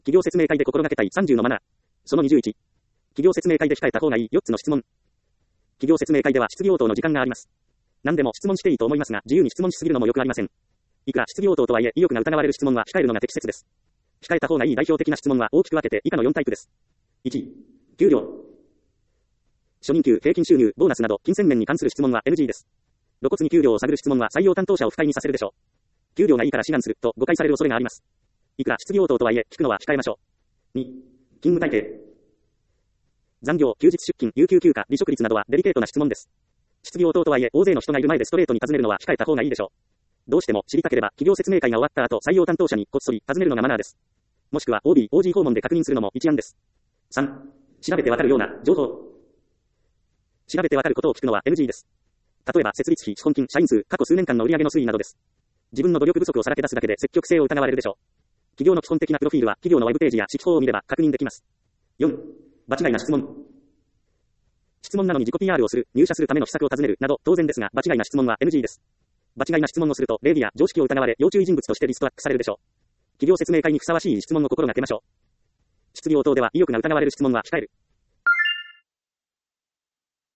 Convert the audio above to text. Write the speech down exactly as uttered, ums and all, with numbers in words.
企業説明会で心がけたいさんじゅうのマナー。そのにじゅういち。企業説明会で控えた方がいいよっつの質問。企業説明会では質疑応答の時間があります。何でも質問していいと思いますが、自由に質問しすぎるのも良くありません。いくら質疑応答とはいえ、意欲が疑われる質問は控えるのが適切です。控えた方がいい代表的な質問は大きく分けて以下のよんタイプです。いち、給料。初任給、平均収入、ボーナスなど、金銭面に関する質問は エヌジー です。露骨に給料を探る質問は採用担当者を不快にさせるでしょう。給料がいいから志願すると誤解される恐れがあります。いくら質疑応答とはいえ、聞くのは控えましょう。に、勤務体系。残業、休日出勤、有給休暇、離職率などはデリケートな質問です。質疑応答とはいえ、大勢の人がいる前でストレートに尋ねるのは控えた方がいいでしょう。どうしても知りたければ、企業説明会が終わった後、採用担当者にこっそり尋ねるのがマナーです。もしくは オービー、オージー 訪問で確認するのも一案です。さん、調べてわかるような情報。調べてわかることを聞くのは エヌジー です。例えば、設立費、資本金、社員数、過去数年間の売上の推移などです。自分の努力不足をさらけ出すだけで積極性を疑われるでしょう。企業の基本的なプロフィールは企業のウェブページや指揮法を見れば確認できます。よん、場違いな質問。質問なのに自己 ピーアール をする、入社するための施策を尋ねるなど当然ですが、場違いな質問は エヌジー です。場違いな質問をすると、礼儀や常識を疑われ、要注意人物としてリストラックされるでしょう。企業説明会にふさわしい質問を心がけましょう。質疑応答では意欲が疑われる質問は控える。